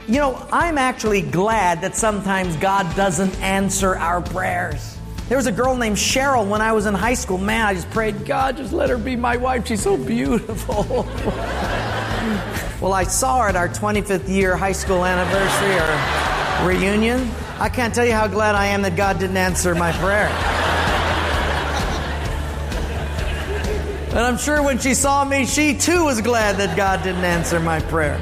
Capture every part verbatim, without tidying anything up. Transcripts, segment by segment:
You know, I'm actually glad that sometimes God doesn't answer our prayers. There was a girl named Cheryl when I was in high school. Man, I just prayed, God, just let her be my wife. She's so beautiful. Well, I saw her at our twenty-fifth year high school anniversary or reunion. I can't tell you how glad I am that God didn't answer my prayer. And I'm sure when she saw me, she too was glad that God didn't answer my prayer.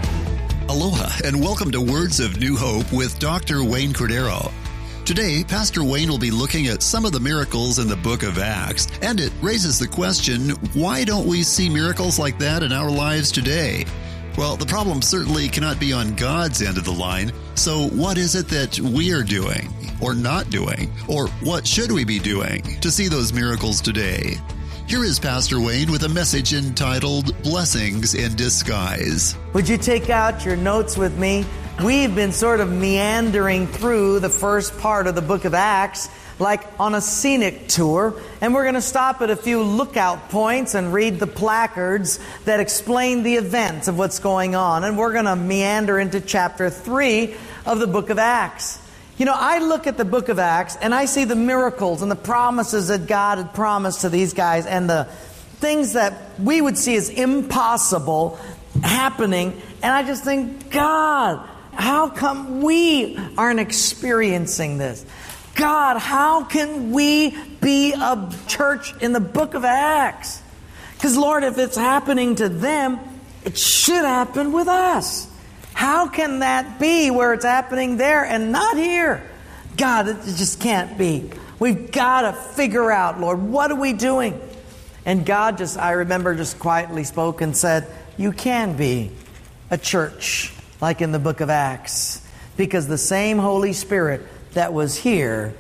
Aloha and welcome to Words of New Hope with Doctor Wayne Cordero. Today, Pastor Wayne will be looking at some of the miracles in the book of Acts, and it raises the question, why don't we see miracles like that in our lives today? Well, the problem certainly cannot be on God's end of the line, so what is it that we are doing, or not doing, or what should we be doing to see those miracles today? Here is Pastor Wayne with a message entitled, Blessings in Disguise. Would you take out your notes with me? We've been sort of meandering through the first part of the book of Acts, like on a scenic tour, and we're going to stop at a few lookout points and read the placards that explain the events of what's going on, and we're going to meander into chapter three of the book of Acts. You know, I look at the book of Acts and I see the miracles and the promises that God had promised to these guys and the things that we would see as impossible happening. And I just think, God, how come we aren't experiencing this? God, how can we be a church in the book of Acts? Because, Lord, if it's happening to them, it should happen with us. How can that be where it's happening there and not here? God, it just can't be. We've got to figure out, Lord, what are we doing? And God just, I remember, just quietly spoke and said, you can be a church like in the book of Acts, because the same Holy Spirit that was here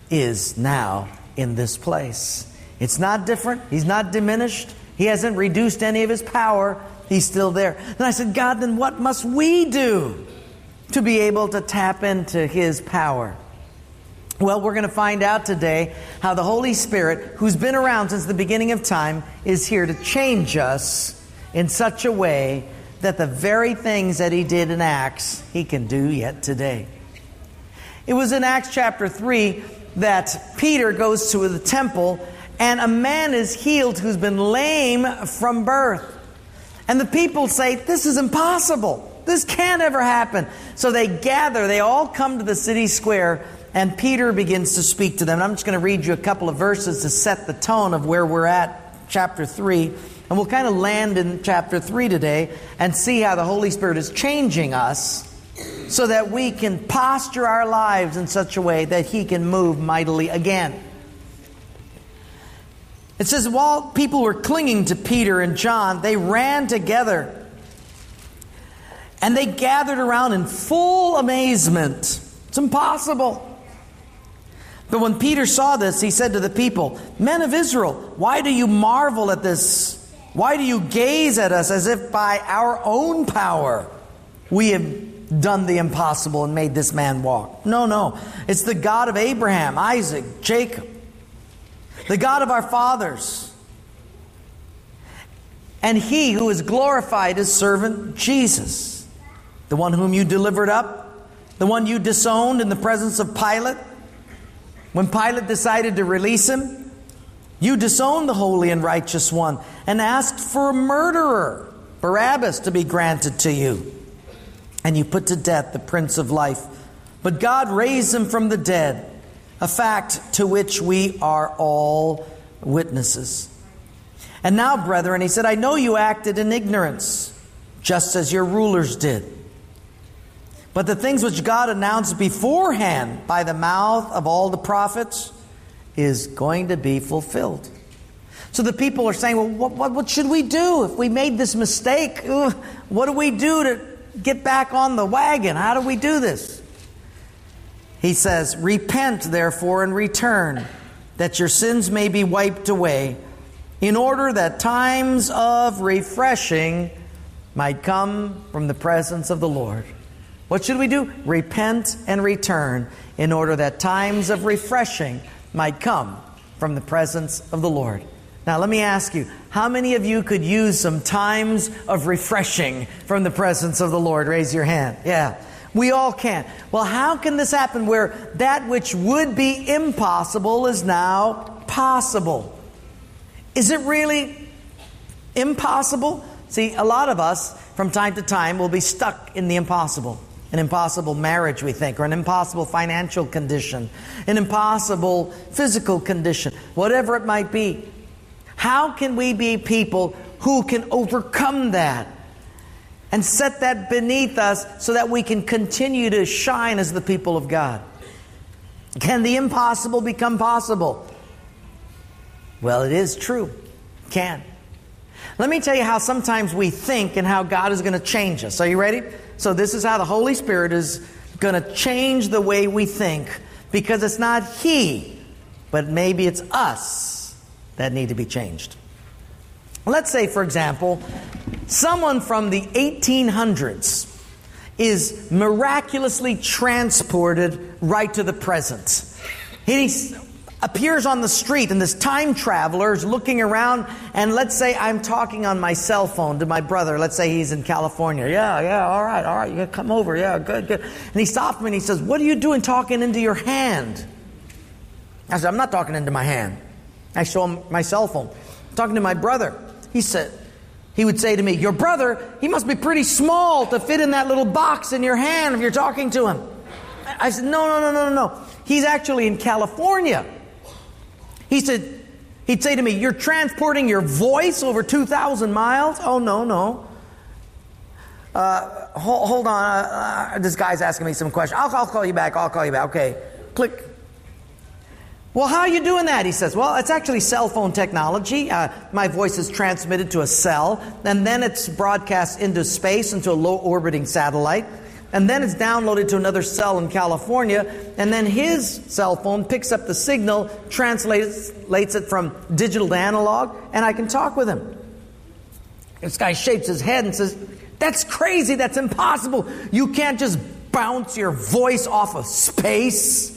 is now in this place. It's not different. He's not diminished. He hasn't reduced any of His power. He's still there. And I said, God, then what must we do to be able to tap into His power? Well, we're going to find out today how the Holy Spirit, who's been around since the beginning of time, is here to change us in such a way that the very things that He did in Acts, He can do yet today. It was in Acts chapter three that Peter goes to the temple and a man is healed who's been lame from birth. And the people say, this is impossible. This can't ever happen. So they gather, they all come to the city square, and Peter begins to speak to them. And I'm just going to read you a couple of verses to set the tone of where we're at, chapter three. And we'll kind of land in chapter three today and see how the Holy Spirit is changing us so that we can posture our lives in such a way that He can move mightily again. It says, while people were clinging to Peter and John, they ran together and they gathered around in full amazement. It's impossible. But when Peter saw this, he said to the people, men of Israel, why do you marvel at this? Why do you gaze at us as if by our own power we have done the impossible and made this man walk? No, no. It's the God of Abraham, Isaac, Jacob, the God of our fathers. And He who has glorified His servant Jesus, the one whom you delivered up, the one you disowned in the presence of Pilate. When Pilate decided to release Him, you disowned the holy and righteous one and asked for a murderer, Barabbas, to be granted to you. And you put to death the Prince of Life. But God raised Him from the dead, a fact to which we are all witnesses. And now, brethren, he said, I know you acted in ignorance, just as your rulers did. But the things which God announced beforehand by the mouth of all the prophets is going to be fulfilled. So the people are saying, well, what, what, what should we do if we made this mistake? Ugh, what do we do to get back on the wagon? How do we do this? He says, repent therefore and return, that your sins may be wiped away, in order that times of refreshing might come from the presence of the Lord. What should we do? Repent and return, in order that times of refreshing might come from the presence of the Lord. Now let me ask you, how many of you could use some times of refreshing from the presence of the Lord? Raise your hand. Yeah. We all can. Well, how can this happen where that which would be impossible is now possible? Is it really impossible? See, a lot of us, from time to time, will be stuck in the impossible. An impossible marriage, we think, or an impossible financial condition, an impossible physical condition, whatever it might be. How can we be people who can overcome that and set that beneath us so that we can continue to shine as the people of God? Can the impossible become possible? Well, it is true. It can. Let me tell you how sometimes we think and how God is going to change us. Are you ready? So this is how the Holy Spirit is going to change the way we think, because it's not He, but maybe it's us that need to be changed. Let's say, for example, someone from the eighteen hundreds is miraculously transported right to the present. He appears on the street, and this time traveler is looking around, and let's say I'm talking on my cell phone to my brother. Let's say he's in California. Yeah, yeah, all right, all right, you gotta come over. Yeah, good, good. And he stopped me and he says, "What are you doing talking into your hand?" I said, "I'm not talking into my hand." I show him my cell phone. I'm talking to my brother. He said, he would say to me, "Your brother, he must be pretty small to fit in that little box in your hand if you're talking to him." I said, no, no, no, no, no, no. He's actually in California. He said, he'd say to me, "You're transporting your voice over two thousand miles? Oh, no, no. Uh, hold, hold on. Uh, uh, this guy's asking me some questions. I'll, I'll call you back. I'll call you back. Okay. Click. Well, how are you doing that?" He says, "Well, it's actually cell phone technology. Uh, my voice is transmitted to a cell, and then it's broadcast into space, into a low-orbiting satellite. And then it's downloaded to another cell in California, and then his cell phone picks up the signal, translates it from digital to analog, and I can talk with him." This guy shakes his head and says, "That's crazy, that's impossible. You can't just bounce your voice off of space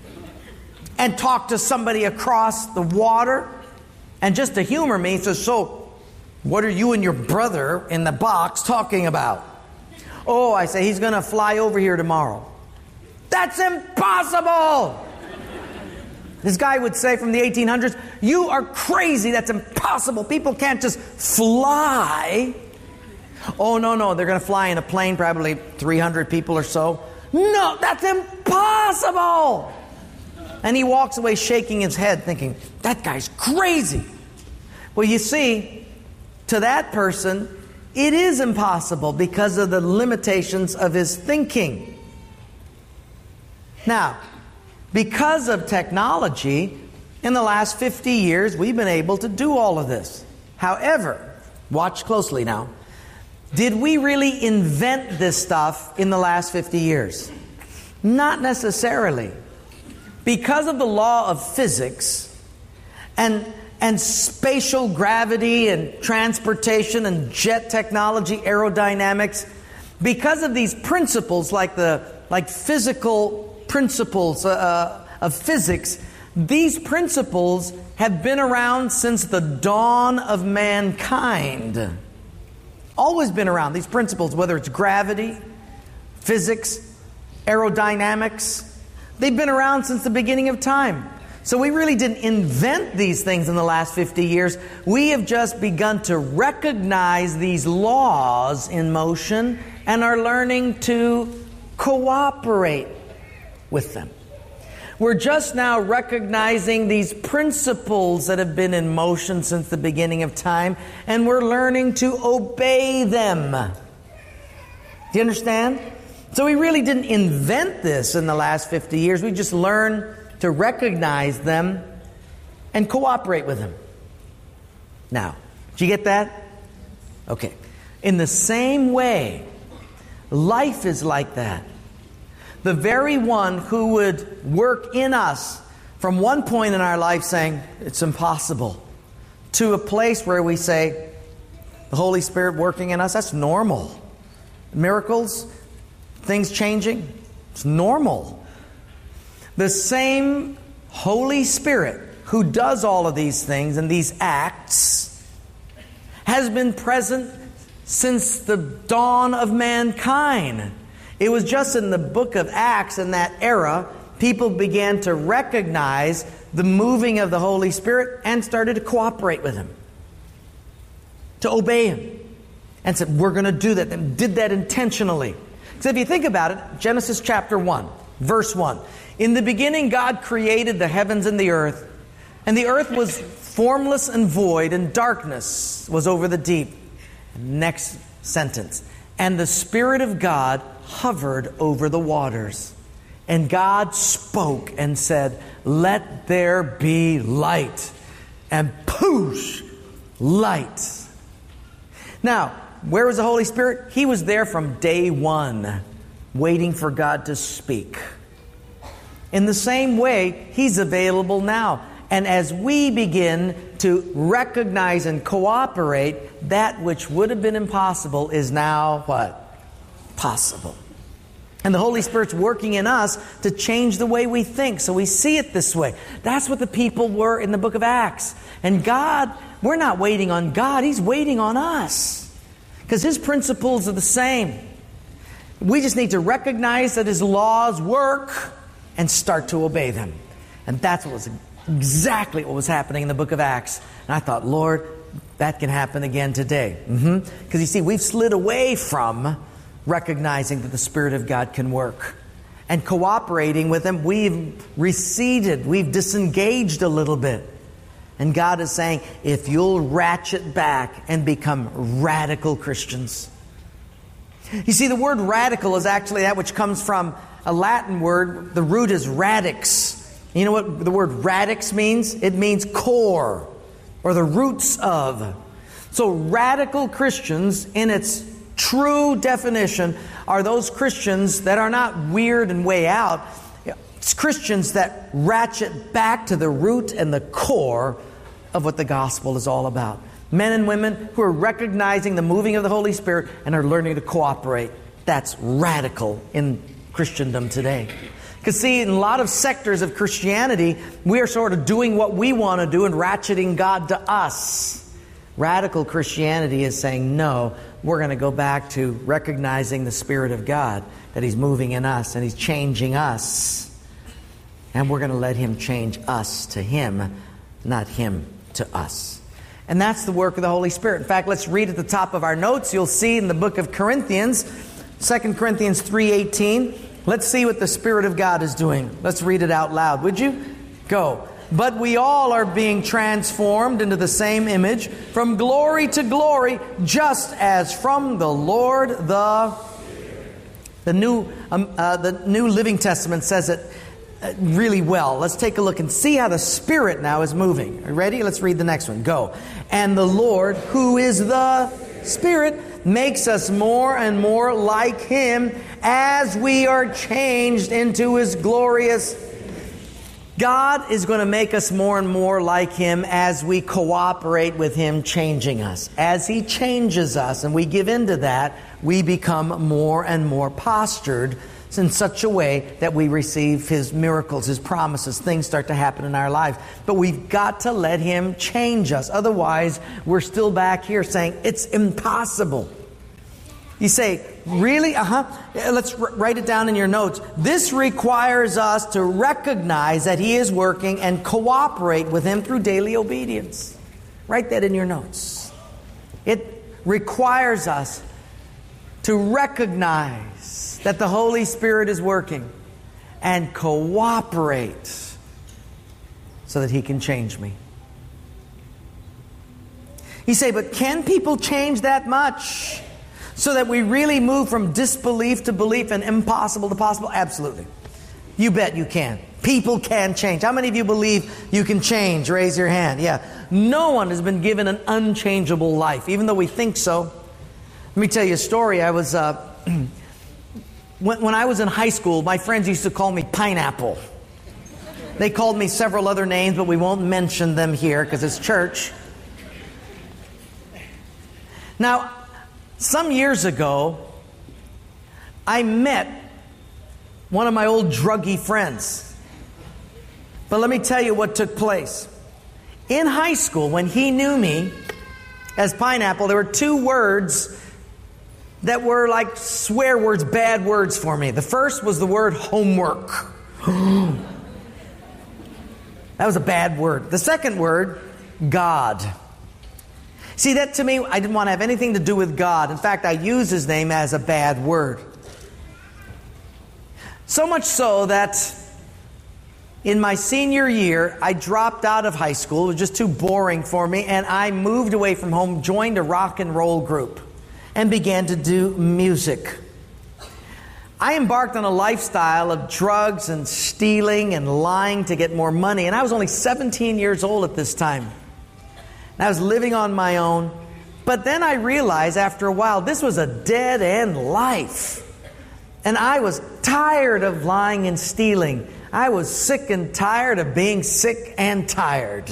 and talk to somebody across the water." And just to humor me, he says, "So, what are you and your brother in the box talking about?" "Oh," I say, "he's going to fly over here tomorrow." "That's impossible!" This guy would say from the eighteen hundreds, "You are crazy. That's impossible. People can't just fly." "Oh, no, no. They're going to fly in a plane, probably three hundred people or so." "No, that's impossible!" And he walks away shaking his head thinking, "That guy's crazy." Well, you see, to that person, it is impossible because of the limitations of his thinking. Now, because of technology, in the last fifty years, we've been able to do all of this. However, watch closely now. Did we really invent this stuff in the last fifty years? Not necessarily. Because of the law of physics and and spatial gravity and transportation and jet technology, aerodynamics, because of these principles, like the like physical principles uh, of physics, these principles have been around since the dawn of mankind. Always been around, these principles, whether it's gravity, physics, aerodynamics. They've been around since the beginning of time. So we really didn't invent these things in the last fifty years. We have just begun to recognize these laws in motion and are learning to cooperate with them. We're just now recognizing these principles that have been in motion since the beginning of time, and we're learning to obey them. Do you understand? So we really didn't invent this in the last fifty years. We just learned to recognize them and cooperate with them. Now, did you get that? Okay. In the same way, life is like that. The very one who would work in us from one point in our life saying, "It's impossible," to a place where we say, the Holy Spirit working in us, that's normal. Miracles, things changing, it's normal. The same Holy Spirit who does all of these things and these acts has been present since the dawn of mankind. It was just in the book of Acts, in that era, people began to recognize the moving of the Holy Spirit and started to cooperate with Him, to obey Him, and said, we're going to do that, and did that intentionally. So if you think about it, Genesis chapter one, verse one. In the beginning, God created the heavens and the earth, and the earth was formless and void, and darkness was over the deep. Next sentence. And the Spirit of God hovered over the waters. And God spoke and said, let there be light. And poosh, light. Now, where was the Holy Spirit? He was there from day one, waiting for God to speak. In the same way, He's available now. And as we begin to recognize and cooperate, that which would have been impossible is now what? Possible. And the Holy Spirit's working in us to change the way we think, so we see it this way. That's what the people were in the book of Acts. And God, we're not waiting on God, He's waiting on us. Because His principles are the same. We just need to recognize that His laws work and start to obey them. And that's what was exactly what was happening in the book of Acts. And I thought, Lord, that can happen again today. Mm-hmm. Because you see, we've slid away from recognizing that the Spirit of God can work. And cooperating with Him, we've receded, we've disengaged a little bit. And God is saying, if you'll ratchet back and become radical Christians. You see, the word radical is actually that which comes from a Latin word. The root is radix. You know what the word radix means? It means core, or the roots of. So radical Christians, in its true definition, are those Christians that are not weird and way out. It's Christians that ratchet back to the root and the core of what the gospel is all about. Men and women who are recognizing the moving of the Holy Spirit and are learning to cooperate. That's radical in Christendom today. Because see, in a lot of sectors of Christianity, we are sort of doing what we want to do and ratcheting God to us. Radical Christianity is saying, no, we're going to go back to recognizing the Spirit of God, that He's moving in us and He's changing us. And we're going to let Him change us to Him, not Him to us. And that's the work of the Holy Spirit. In fact, let's read at the top of our notes. You'll see in the book of Corinthians, Second Corinthians three eighteen. Let's see what the Spirit of God is doing. Let's read it out loud, would you? Go. But we all are being transformed into the same image, from glory to glory, just as from the Lord the... The New, um, uh, the New Living Testament says it uh, really well. Let's take a look and see how the Spirit now is moving. Are you ready? Let's read the next one. Go. And the Lord, who is the Spirit, makes us more and more like Him as we are changed into His glorious. God is going to make us more and more like Him as we cooperate with Him changing us. As He changes us and we give in to that, we become more and more postured in such a way that we receive His miracles, His promises. Things start to happen in our lives. But we've got to let Him change us. Otherwise, we're still back here saying, it's impossible. You say, really? Uh-huh. Let's r- write it down in your notes. This requires us to recognize that He is working and cooperate with Him through daily obedience. Write that in your notes. It requires us to recognize that the Holy Spirit is working and cooperate so that He can change me. You say, but can people change that much? So that we really move from disbelief to belief and impossible to possible? Absolutely. You bet you can. People can change. How many of you believe you can change? Raise your hand. Yeah. No one has been given an unchangeable life, even though we think so. Let me tell you a story. I was, uh, when, when I was in high school, my friends used to call me Pineapple. They called me several other names, but we won't mention them here because it's church. Now, some years ago, I met one of my old druggy friends. But let me tell you what took place. In high school, when he knew me as Pineapple, there were two words that were like swear words, bad words for me. The first was the word homework. That was a bad word. The second word, God. See, that to me, I didn't want to have anything to do with God. In fact, I used His name as a bad word. So much so that in my senior year, I dropped out of high school. It was just too boring for me, and I moved away from home, joined a rock and roll group, and began to do music. I embarked on a lifestyle of drugs and stealing and lying to get more money, and I was only seventeen years old at this time. And I was living on my own, but then I realized after a while this was a dead-end life. And I was tired of lying and stealing. I was sick and tired of being sick and tired.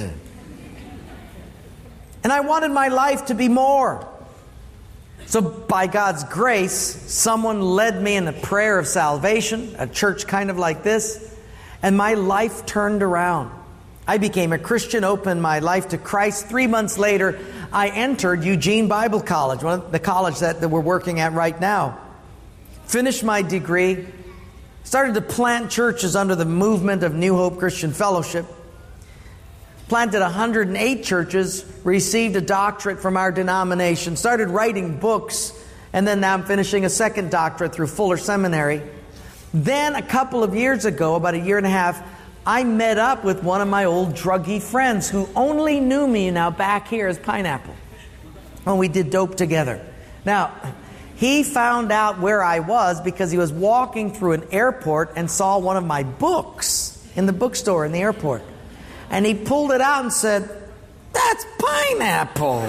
And I wanted my life to be more. So by God's grace, someone led me in a prayer of salvation, a church kind of like this, and my life turned around. I became a Christian, opened my life to Christ. Three months later, I entered Eugene Bible College, one of the college that, that we're working at right now. Finished my degree, started to plant churches under the movement of New Hope Christian Fellowship. Planted one hundred eight churches, received a doctorate from our denomination, started writing books, and then now I'm finishing a second doctorate through Fuller Seminary. Then a couple of years ago, about a year and a half, I met up with one of my old druggy friends who only knew me now back here as Pineapple. And we did dope together. Now, he found out where I was because he was walking through an airport and saw one of my books in the bookstore in the airport. And he pulled it out and said, "That's Pineapple."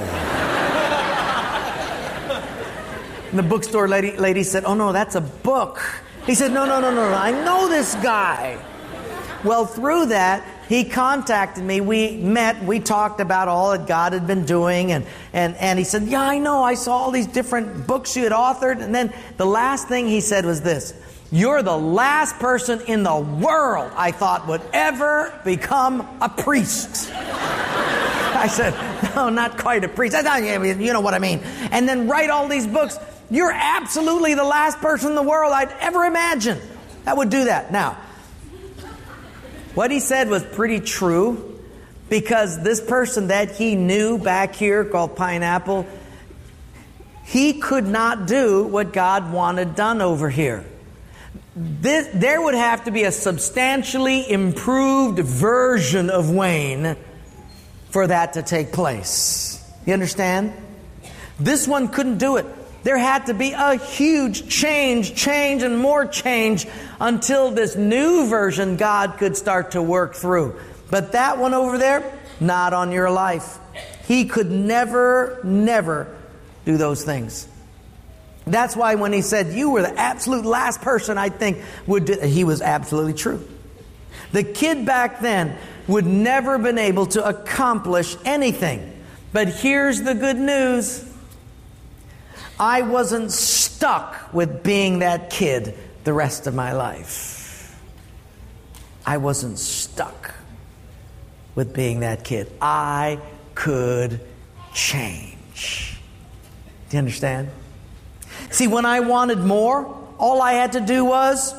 And the bookstore lady, lady said, "Oh no, that's a book." He said, no, no, no, no, no, I know this guy. Well, through that, he contacted me. We met. We talked about all that God had been doing. And, and, and he said, "Yeah, I know. I saw all these different books you had authored." And then the last thing he said was this: "You're the last person in the world I thought would ever become a priest." I said, "No, not quite a priest. You know what I mean. And then write all these books. You're absolutely the last person in the world I'd ever imagine that would do that." Now, what he said was pretty true, because this person that he knew back here called Pineapple, he could not do what God wanted done over here. This, there would have to be a substantially improved version of Wayne for that to take place. You understand? This one couldn't do it. There had to be a huge change, change, and more change until this new version God could start to work through. But that one over there, not on your life. He could never, never do those things. That's why when he said, "You were the absolute last person I think would do," he was absolutely true. The kid back then would never have been able to accomplish anything. But here's the good news. I wasn't stuck with being that kid the rest of my life. I wasn't stuck with being that kid. I could change. Do you understand? See, when I wanted more, all I had to do was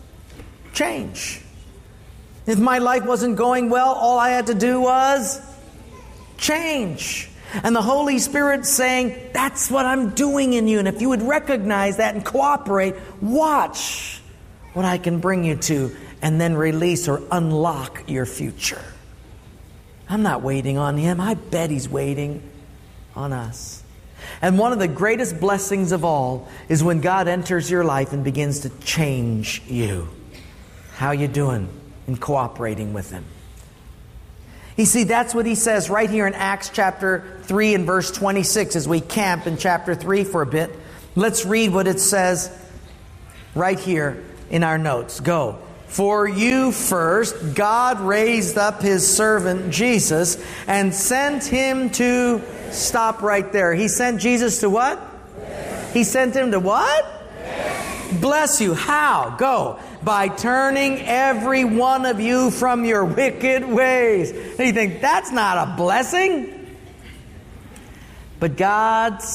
change. If my life wasn't going well, all I had to do was change. And the Holy Spirit saying, "That's what I'm doing in you. And if you would recognize that and cooperate, watch what I can bring you to, and then release or unlock your future." I'm not waiting on Him. I bet He's waiting on us. And one of the greatest blessings of all is when God enters your life and begins to change you. How you doing in cooperating with Him? You see, that's what He says right here in Acts chapter three and verse twenty-six as we camp in chapter three for a bit. Let's read what it says right here in our notes. Go. "For you first, God raised up His servant Jesus and sent Him to..." Stop right there. He sent Jesus to what? Yes. He sent Him to what? Yes. Bless you. How? Go. "By turning every one of you from your wicked ways." And you think, that's not a blessing? But God's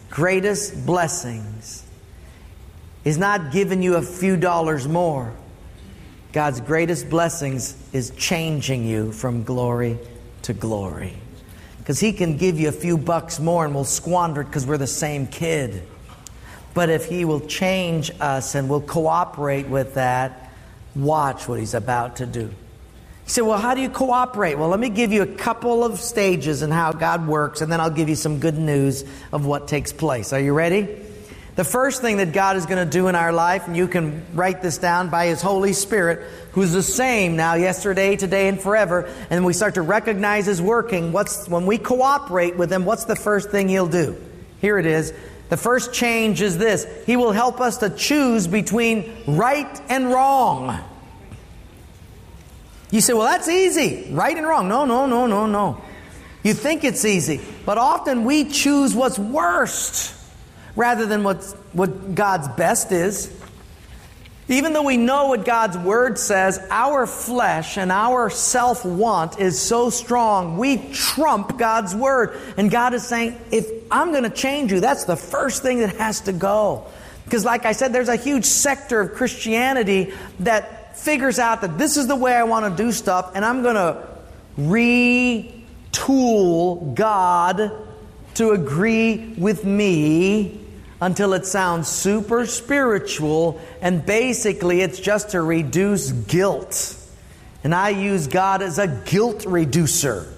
greatest blessings is not giving you a few dollars more. God's greatest blessings is changing you from glory to glory. Because He can give you a few bucks more and we'll squander it because we're the same kid. But if He will change us and we'll cooperate with that, watch what He's about to do. You say, well, how do you cooperate? Well, let me give you a couple of stages in how God works, and then I'll give you some good news of what takes place. Are you ready? The first thing that God is going to do in our life, and you can write this down, by His Holy Spirit, who's the same now, yesterday, today, and forever, and we start to recognize His working. What's when we cooperate with Him, what's the first thing He'll do? Here it is. The first change is this. He will help us to choose between right and wrong. You say, well, that's easy. Right and wrong. No, no, no, no, no. You think it's easy. But often we choose what's worst rather than what's, what God's best is. Even though we know what God's Word says, our flesh and our self-want is so strong, we trump God's Word. And God is saying, if I'm going to change you, that's the first thing that has to go. Because like I said, there's a huge sector of Christianity that figures out that this is the way I want to do stuff, and I'm going to retool God to agree with me until it sounds super spiritual, and basically it's just to reduce guilt. And I use God as a guilt reducer.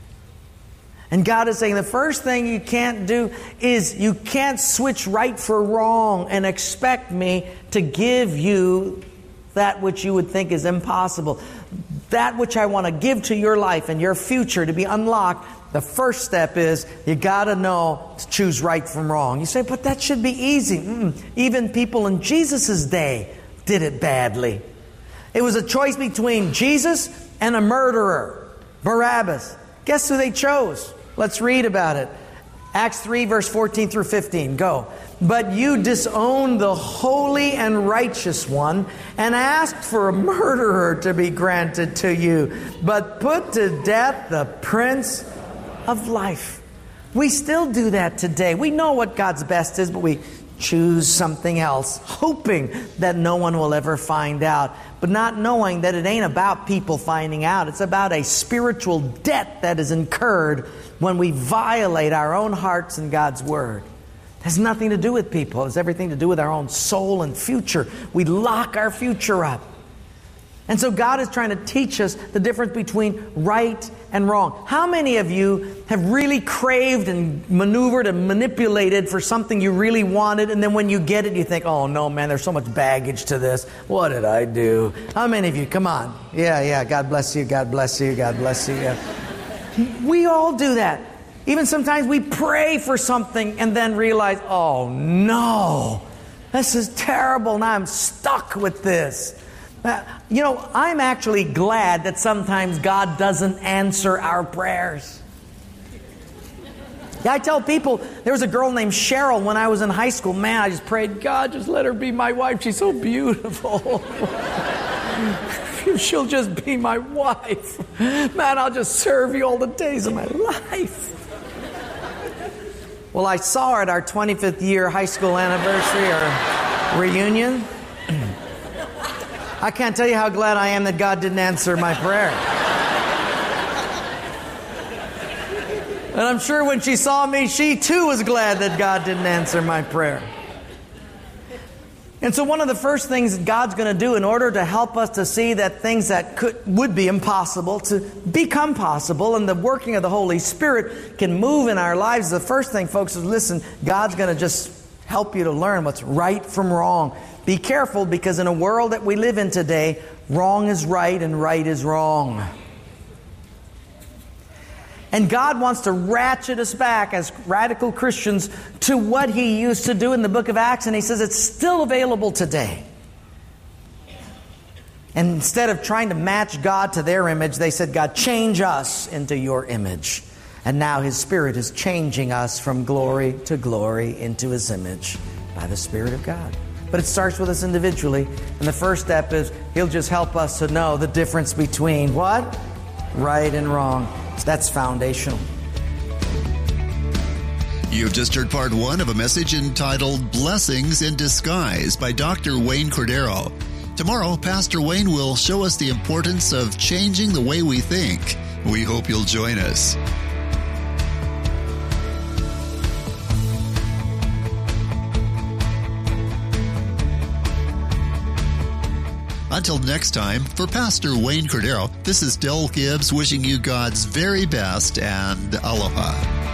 And God is saying the first thing you can't do is you can't switch right for wrong and expect me to give you that which you would think is impossible. That which I want to give to your life and your future to be unlocked. The first step is you got to know to choose right from wrong. You say, but that should be easy. Mm-mm. Even people in Jesus' day did it badly. It was a choice between Jesus and a murderer, Barabbas. Guess who they chose? Let's read about it. Acts three, verse fourteen through fifteen. Go. But you disowned the holy and righteous one and asked for a murderer to be granted to you, but put to death the Prince of Life. We still do that today. We know what God's best is, but we choose something else, hoping that no one will ever find out, but not knowing that it ain't about people finding out. It's about a spiritual debt that is incurred when we violate our own hearts and God's Word. It has nothing to do with people. It has everything to do with our own soul and future. We lock our future up. And so God is trying to teach us the difference between right and wrong. How many of you have really craved and maneuvered and manipulated for something you really wanted, and then when you get it, you think, oh no, man, there's so much baggage to this. What did I do? How many of you? Come on. Yeah, yeah, God bless you, God bless you, God bless you. Yeah. We all do that. Even sometimes we pray for something and then realize, oh no, this is terrible. Now I'm stuck with this. Uh, you know, I'm actually glad that sometimes God doesn't answer our prayers. Yeah, I tell people, there was a girl named Cheryl when I was in high school. Man, I just prayed, God, just let her be my wife. She's so beautiful. She'll just be my wife. Man, I'll just serve you all the days of my life. Well, I saw her at our twenty-fifth year high school anniversary or reunion. I can't tell you how glad I am that God didn't answer my prayer. And I'm sure when she saw me, she too was glad that God didn't answer my prayer. And so one of the first things that God's going to do in order to help us to see that things that could would be impossible to become possible, and the working of the Holy Spirit can move in our lives, the first thing, folks, is listen, God's going to just help you to learn what's right from wrong. Be careful, because in a world that we live in today, wrong is right and right is wrong. And God wants to ratchet us back as radical Christians to what He used to do in the book of Acts. And He says it's still available today. And instead of trying to match God to their image, they said, God, change us into your image. And now His Spirit is changing us from glory to glory into His image by the Spirit of God. But it starts with us individually. And the first step is He'll just help us to know the difference between what? Right and wrong. That's foundational. You've just heard part one of a message entitled Blessings in Disguise by Doctor Wayne Cordeiro. Tomorrow, Pastor Wayne will show us the importance of changing the way we think. We hope you'll join us. Until next time, for Pastor Wayne Cordeiro, this is Del Gibbs wishing you God's very best and aloha.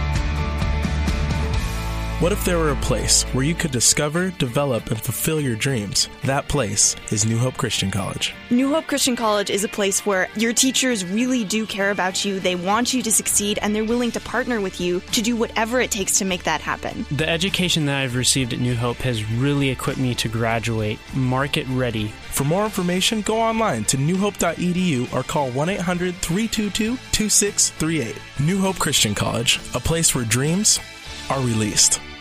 What if there were a place where you could discover, develop, and fulfill your dreams? That place is New Hope Christian College. New Hope Christian College is a place where your teachers really do care about you, they want you to succeed, and they're willing to partner with you to do whatever it takes to make that happen. The education that I've received at New Hope has really equipped me to graduate market ready. For more information, go online to new hope dot e d u or call one eight hundred, three two two, two six three eight. New Hope Christian College, a place where dreams are released.